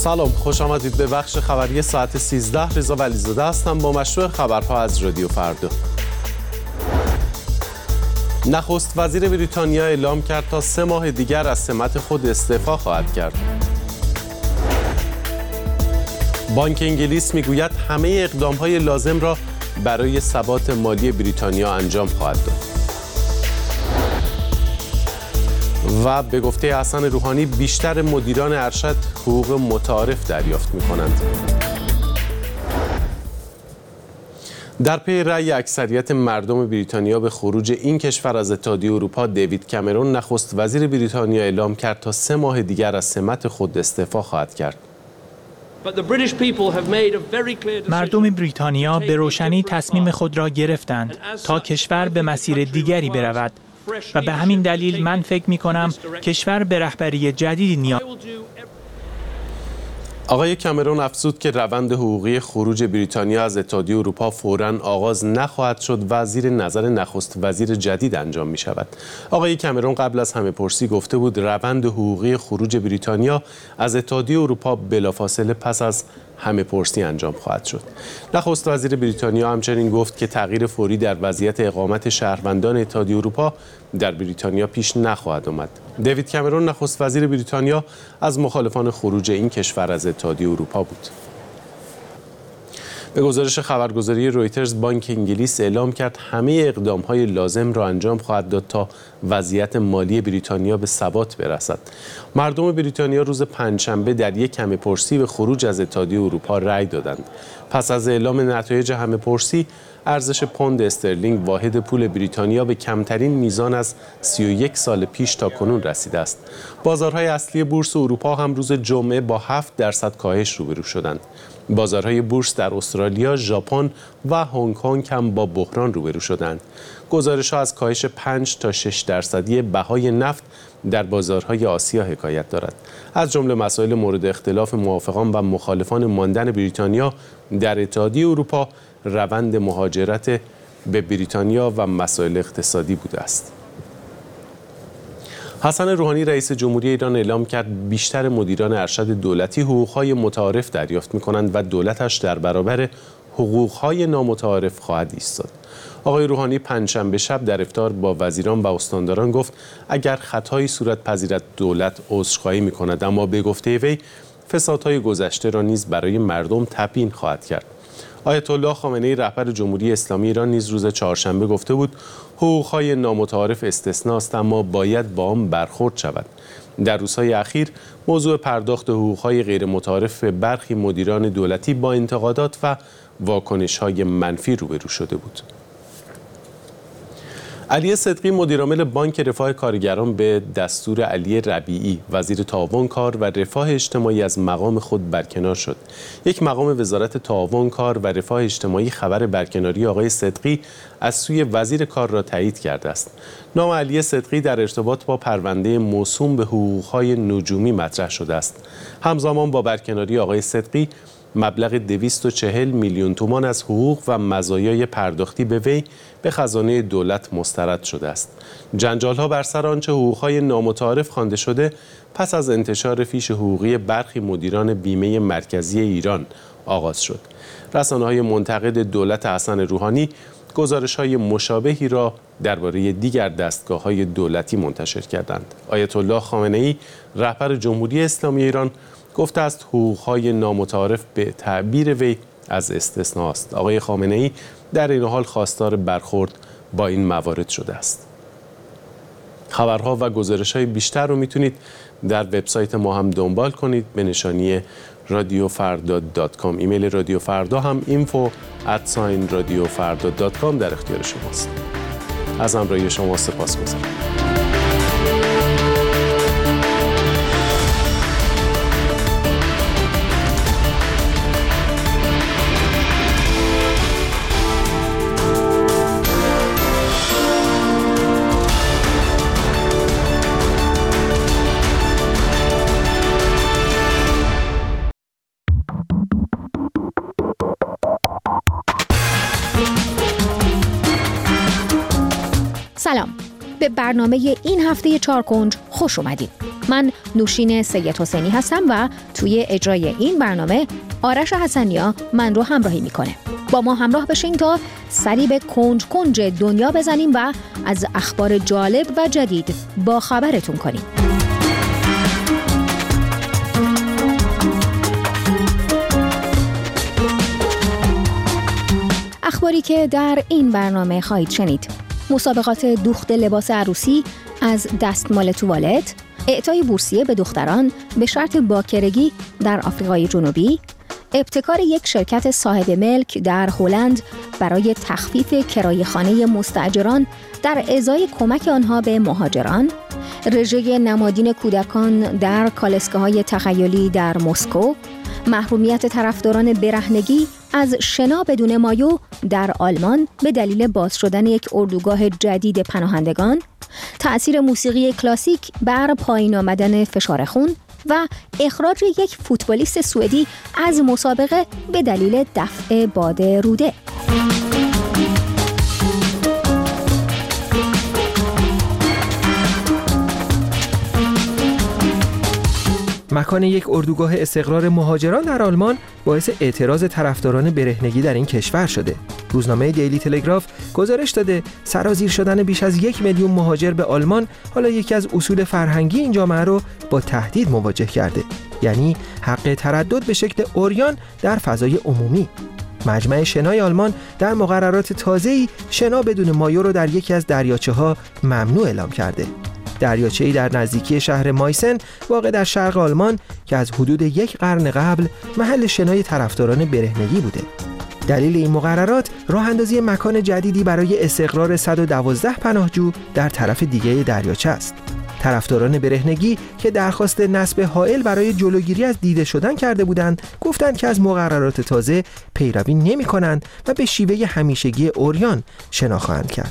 سلام، خوش آمدید به بخش خبری ساعت 13. رضا ولیزاده هستم با مشروع خبرها از رادیو فردا. نخست وزیر بریتانیا اعلام کرد تا 3 ماه دیگر از سمت خود استعفا خواهد کرد. بانک انگلیس میگوید همه اقدام‌های لازم را برای ثبات مالی بریتانیا انجام خواهد داد. و به گفته حسن روحانی بیشتر مدیران ارشد حقوق متعارف دریافت می‌کنند. در پی رأی اکثریت مردم بریتانیا به خروج این کشور از اتحادیه اروپا، دیوید کامرون نخست وزیر بریتانیا اعلام کرد تا 3 ماه دیگر از سمت خود استعفا خواهد کرد. مردم بریتانیا به روشنی تصمیم خود را گرفتند تا کشور به مسیر دیگری برود و به همین دلیل من فکر می کنم کشور به رهبری جدیدی نیاز دارد. آقای کامرون افزود که روند حقوقی خروج بریتانیا از اتحادیه اروپا فوراً آغاز نخواهد شد و زیر نظر نخست وزیر جدید انجام می شود. آقای کامرون قبل از همه‌پرسی گفته بود روند حقوقی خروج بریتانیا از اتحادیه اروپا بلافاصله پس از همه‌پرسی انجام خواهد شد. نخست وزیر بریتانیا همچنین گفت که تغییر فوری در وضعیت اقامت شهروندان اتحادیه اروپا در بریتانیا پیش نخواهد آمد. دیوید کامرون نخست وزیر بریتانیا از مخالفان خروج این کشور از اتحادیه اروپا بود. به گزارش خبرگزاری رویترز، بانک انگلیس اعلام کرد همه اقدام‌های لازم را انجام خواهد داد تا وضعیت مالی بریتانیا به ثبات برسد. مردم بریتانیا روز پنجشنبه در یک همه‌پرسی به خروج از اتحادیه اروپا رأی دادند. پس از اعلام نتایج همه‌پرسی، ارزش پوند استرلینگ واحد پول بریتانیا به کمترین میزان از 31 سال پیش تا کنون رسیده است. بازارهای اصلی بورس اروپا هم روز جمعه با 7% کاهش روبرو شدند. بازارهای بورس در استرالیا، ژاپن و هنگ کنگ هم با بحران روبرو شدند. گزارش‌ها از کاهش 5 تا 6% بهای نفت در بازارهای آسیا حکایت دارد. از جمله مسائل مورد اختلاف موافقان و مخالفان ماندن بریتانیا در اتحادیه اروپا، روند مهاجرت به بریتانیا و مسائل اقتصادی بوده است. حسن روحانی رئیس جمهوری ایران اعلام کرد بیشتر مدیران ارشد دولتی حقوق‌های متعارف دریافت می‌کنند و دولتش در برابر حقوق‌های نامتعارف خواهد ایستاد. آقای روحانی پنجشنبه شب در افطار با وزیران و استانداران گفت اگر خطایی صورت پذیرد دولت عذرخواهی می‌کند، اما به گفته وی فسادهای گذشته را نیز برای مردم تبیین خواهد کرد. آیت الله خامنه‌ای رهبر جمهوری اسلامی ایران نیز روز چهارشنبه گفته بود حقوق‌های نامتعارف استثناست اما باید با آن برخورد شود. در روزهای اخیر موضوع پرداخت حقوق‌های غیر متعارف به برخی مدیران دولتی با انتقادات و واکنش‌های منفی روبرو شده بود. علی صدقی مدیرعامل بانک رفاه کارگران به دستور علی ربیعی وزیر تعاون کار و رفاه اجتماعی از مقام خود برکنار شد. یک مقام وزارت تعاون کار و رفاه اجتماعی خبر برکناری آقای صدقی از سوی وزیر کار را تایید کرده است. نام علی صدقی در ارتباط با پرونده موسوم به حقوق‌های نجومی مطرح شده است. همزمان با برکناری آقای صدقی مبلغ 240 میلیون تومان از حقوق و مزایای پرداختی به وی به خزانه دولت مسترد شده است. جنجال‌ها بر سر آنچه حقوق‌های نامتعارف خوانده شده پس از انتشار فیش حقوقی برخی مدیران بیمه مرکزی ایران آغاز شد. رسانه‌های منتقد دولت حسن روحانی گزارش‌های مشابهی را درباره دیگر دستگاه‌های دولتی منتشر کردند. آیت الله خامنه‌ای رهبر جمهوری اسلامی ایران گفته است حقوق‌های نامتعارف به تعبیر وی از استثناء است. آقای خامنه‌ای در این حال خواستار برخورد با این موارد شده است. خبرها و گزارش‌های بیشتر رو میتونید در وبسایت ما هم دنبال کنید به نشانی radiofarda.com. ایمیل رادیو فردا هم info@radiofarda.com در اختیار شماست. از همراهی شما سپاسگزارم. سلام، به برنامه این هفته چارکنج خوش اومدید. من نوشین سید حسینی هستم و توی اجرای این برنامه آرش حسنیا من رو همراهی میکنه. با ما همراه بشین تا سری به کنج کنج دنیا بزنیم و از اخبار جالب و جدید با خبرتون کنیم. اخباری که در این برنامه خواهید شنید: مسابقات دوخت لباس عروسی از دستمال توالت، اعطای بورسیه به دختران به شرط باکرگی در آفریقای جنوبی، ابتکار یک شرکت صاحب ملک در هلند برای تخفیف کرایه خانه مستاجران در ازای کمک آنها به مهاجران، رژه نمادین کودکان در کالسکه‌های تخیلی در مسکو، محرومیت طرفداران برهنگی از شنا بدون مایو در آلمان به دلیل باز شدن یک اردوگاه جدید پناهندگان، تأثیر موسیقی کلاسیک بر پایین آمدن فشار خون و اخراج یک فوتبالیست سوئدی از مسابقه به دلیل دفع باد روده. مکان یک اردوگاه استقرار مهاجران در آلمان باعث اعتراض طرفداران برهنگی در این کشور شده. روزنامه دیلی تلگراف گزارش داده سرازیر شدن بیش از 1 میلیون مهاجر به آلمان حالا یکی از اصول فرهنگی این جامعه رو با تهدید مواجه کرده، یعنی حق تردد به شکل عریان در فضای عمومی. مجمع شنای آلمان در مقررات تازه‌ای شنا بدون مایو رو در یکی از دریاچه‌ها ممنوع اعلام کرده. دریاچه‌ای در نزدیکی شهر مایسن واقع در شرق آلمان که از حدود 1 قرن قبل محل شنای طرفداران برهنگی بوده. دلیل این مقررات راه اندازی مکان جدیدی برای استقرار 112 پناهجو در طرف دیگه دریاچه است. طرفداران برهنگی که درخواست نصب حائل برای جلوگیری از دیده شدن کرده بودند، گفتند که از مقررات تازه پیروی نمی‌کنند و به شیوه همیشگی عریان شنا خواهند کرد.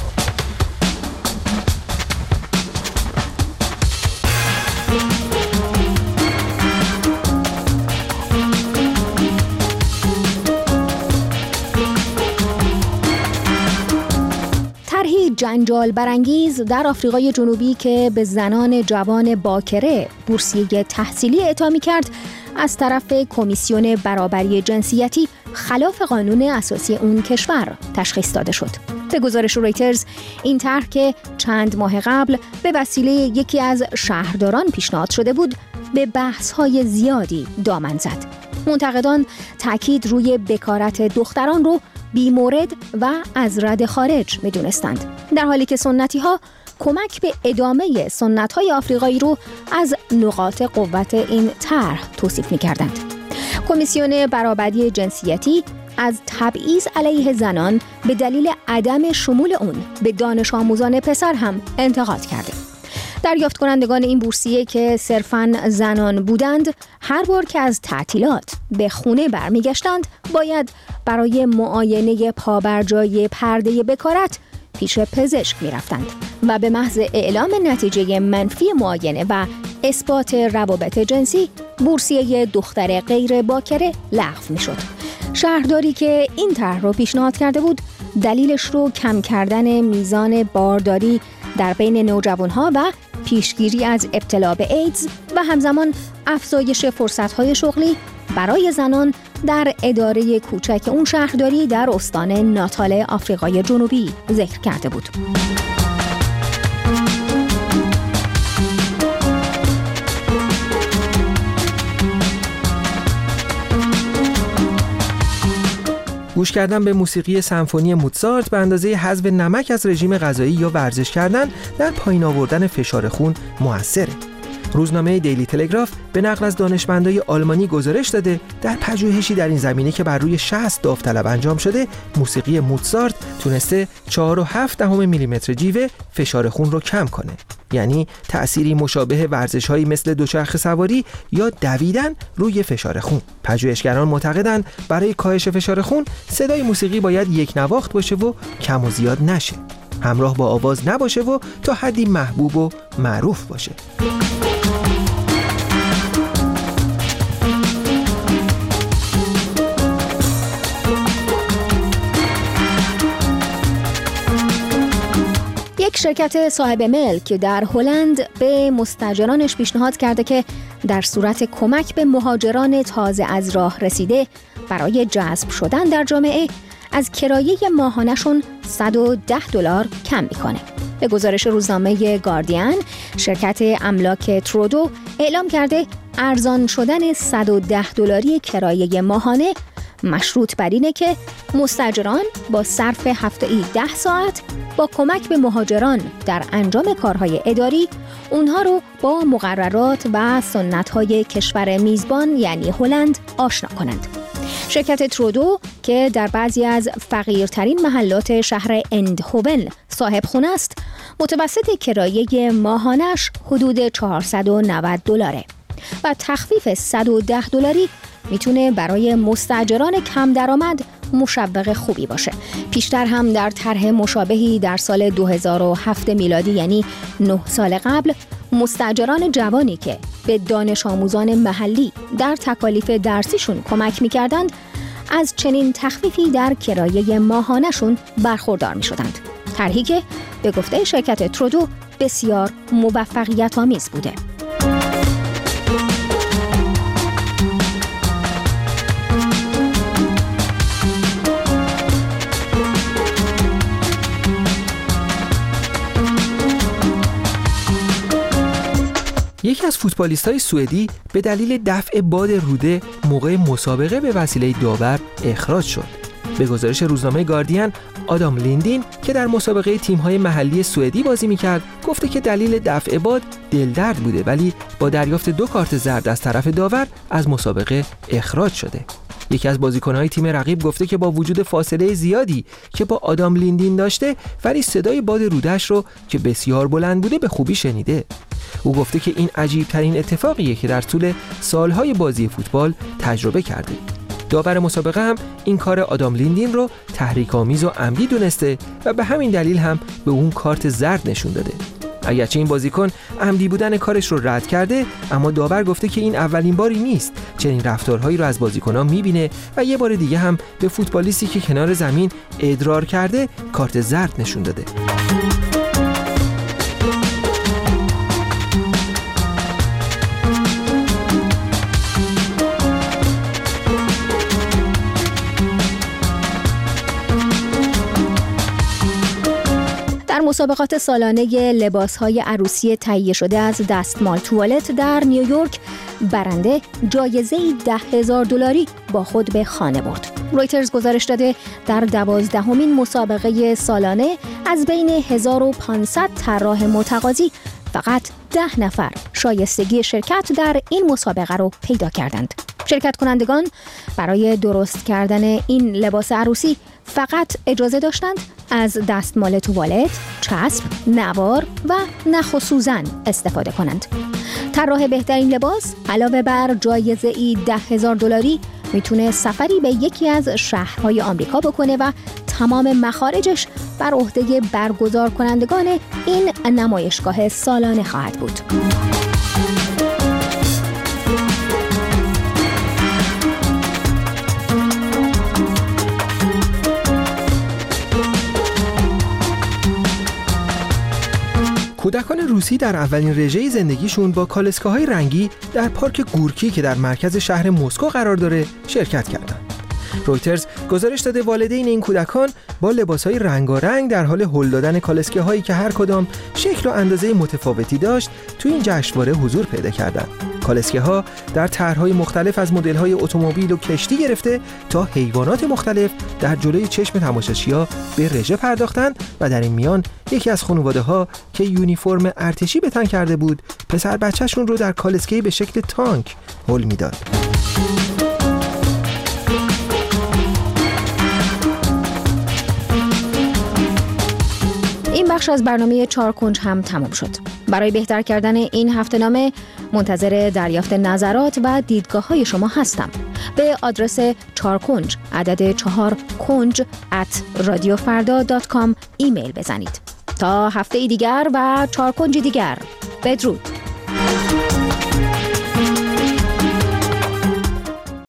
جنجال برانگیز در آفریقای جنوبی که به زنان جوان باکره بورسیه تحصیلی اعطا می‌کرد از طرف کمیسیون برابری جنسیتی خلاف قانون اساسی اون کشور تشخیص داده شد. به گزارش رویترز این طرح که چند ماه قبل به وسیله یکی از شهرداران پیشنهاد شده بود به بحث‌های زیادی دامن زد. منتقدان تاکید روی بکارت دختران رو بی‌مورد و از رده خارج می‌دونستند، در حالی که سنتی‌ها کمک به ادامه سنت‌های آفریقایی رو از نقاط قوت این طرح توصیف می‌کردند. کمیسیون برابری جنسیتی از تبعیض علیه زنان به دلیل عدم شمول اون به دانش آموزان پسر هم انتقاد کرده. دریافت کنندگان این بورسیه که صرفاً زنان بودند، هر بار که از تعطیلات به خونه برمیگشتند باید برای معاینه پابرجای پرده بکارت پیش پزشک میرفتند و به محض اعلام نتیجه منفی معاینه و اثبات روابط جنسی بورسیه دختر غیر باکره لغو میشد. شهرداری که این طرح رو پیشنهاد کرده بود دلیلش رو کم کردن میزان بارداری در بین نوجوانها و پیشگیری از ابتلا به ایدز و همزمان افزایش فرصت‌های شغلی برای زنان در اداره کوچک اون شهرداری در استان ناتال آفریقای جنوبی ذکر کرده بود. گوش کردن به موسیقی سمفونی موتزارت به اندازه حذف نمک از رژیم غذایی یا ورزش کردن در پایین آوردن فشار خون موثره. روزنامه دیلی تلگراف به نقل از دانشمندای آلمانی گزارش داده در پژوهشی در این زمینه که بر روی 60 داوطلب انجام شده، موسیقی موتزارت تونسته 4.7 میلیمتر جیوه فشار خون رو کم کنه. یعنی تأثیری مشابه ورزش‌هایی مثل دوچرخه سواری یا دویدن روی فشار خون. پژوهشگران معتقدند برای کاهش فشار خون صدای موسیقی باید یک نواخت باشه و کم و زیاد نشه. همراه با آواز نباشه و تا حدی محبوب و معروف باشه. شرکت صاحب ملک در هلند به مستاجرانش پیشنهاد کرده که در صورت کمک به مهاجران تازه از راه رسیده برای جذب شدن در جامعه از کرایه ماهانه‌شون $110 کم میکنه. به گزارش روزنامه گاردین، شرکت املاک ترودو اعلام کرده ارزان شدن $110 کرایه ماهانه مشروط بر اینه که مستاجران با صرف هفته‌ای 10 ساعت با کمک به مهاجران در انجام کارهای اداری اونها رو با مقررات و سنت‌های کشور میزبان یعنی هلند آشنا کنند. شرکت ترودو که در بعضی از فقیرترین محلات شهر اندهوون صاحب خونه است، متوسط کرایه ماهانش حدود $490 و تخفیف $110 میتونه برای مستاجران کم درآمد مشوق خوبی باشه. پیشتر هم در طرح مشابهی در سال 2007 میلادی یعنی 9 سال قبل، مستاجران جوانی که به دانش آموزان محلی در تکالیف درسیشون کمک میکردند از چنین تخفیفی در کرایه ماهانه‌شون برخوردار میشدند. طرحی که به گفته شرکت ترودو بسیار موفقیت آمیز بوده. یکی از فوتبالیست‌های سوئدی به دلیل دفع باد روده موقع مسابقه به وسیله داور اخراج شد. به گزارش روزنامه گاردین، آدام لیندین که در مسابقه تیم‌های محلی سوئدی بازی می‌کرد، گفته که دلیل دفع باد دلدرد بوده ولی با دریافت 2 کارت زرد از طرف داور از مسابقه اخراج شده. یکی از بازیکن‌های تیم رقیب گفته که با وجود فاصله زیادی که با آدام لیندین داشته ولی صدای باد روده‌اش رو که بسیار بلند بوده به خوبی شنیده. او گفته که این عجیب‌ترین اتفاقیه که در طول سالهای بازی فوتبال تجربه کرده. داور مسابقه هم این کار آدام لیندین رو تحریک‌آمیز و عمدی دونسته و به همین دلیل هم به اون کارت زرد نشون داده. اگرچه این بازیکن عمدی بودن کارش رو رد کرده، اما داور گفته که این اولین باری نیست چنین رفتارهایی رو از بازیکن‌ها می‌بینه و یه بار دیگه هم به فوتبالیستی که کنار زمین ادرار کرده کارت زرد نشون داده. مسابقات سالانه لباس‌های عروسی تهیه شده از دستمال توالت در نیویورک برنده جایزه‌ای $10,000 با خود به خانه برد. رویترز گزارش داده در 12مین مسابقه سالانه از بین 1500 طراح متقاضی فقط 10 نفر شایستگی شرکت در این مسابقه رو پیدا کردند. شرکت کنندگان برای درست کردن این لباس عروسی فقط اجازه داشتند از دستمال توالت، چسب، نوار و نخ و سوزن استفاده کنند. طراح بهترین لباس علاوه بر جایزه‌ای $10,000 میتونه سفری به یکی از شهرهای آمریکا بکنه و تمام مخارجش بر عهده برگزار کنندگان این نمایشگاه سالانه خواهد بود. کودکان روسی در اولین رژه زندگیشون با کالسکه‌های رنگی در پارک گورکی که در مرکز شهر مسکو قرار داره شرکت کردند. رویترز گزارش داده والدین این کودکان با لباس‌های رنگارنگ در حال هل دادن کالسکه‌هایی که هر کدام شکل و اندازه متفاوتی داشت تو این جشنواره حضور پیدا کردند. کالسکه‌ها در طرح‌های مختلف از مدل‌های اتومبیل و کشتی گرفته تا حیوانات مختلف در جلوی چشم تماشاچی‌ها به رژه پرداختند و در این میان یکی از خانواده‌ها که یونیفرم ارتشی به تن کرده بود پسر بچه‌شون رو در کالسکه‌ای به شکل تانک هل میداد. این بخش از برنامه 4 کنج هم تمام شد. برای بهتر کردن این هفته‌نامه منتظر دریافت نظرات و دیدگاه‌های شما هستم. به آدرس 4 کنج عدد 4 کنج @radiofarda.com ایمیل بزنید. تا هفته دیگر و 4 کنج دیگر، بدرود.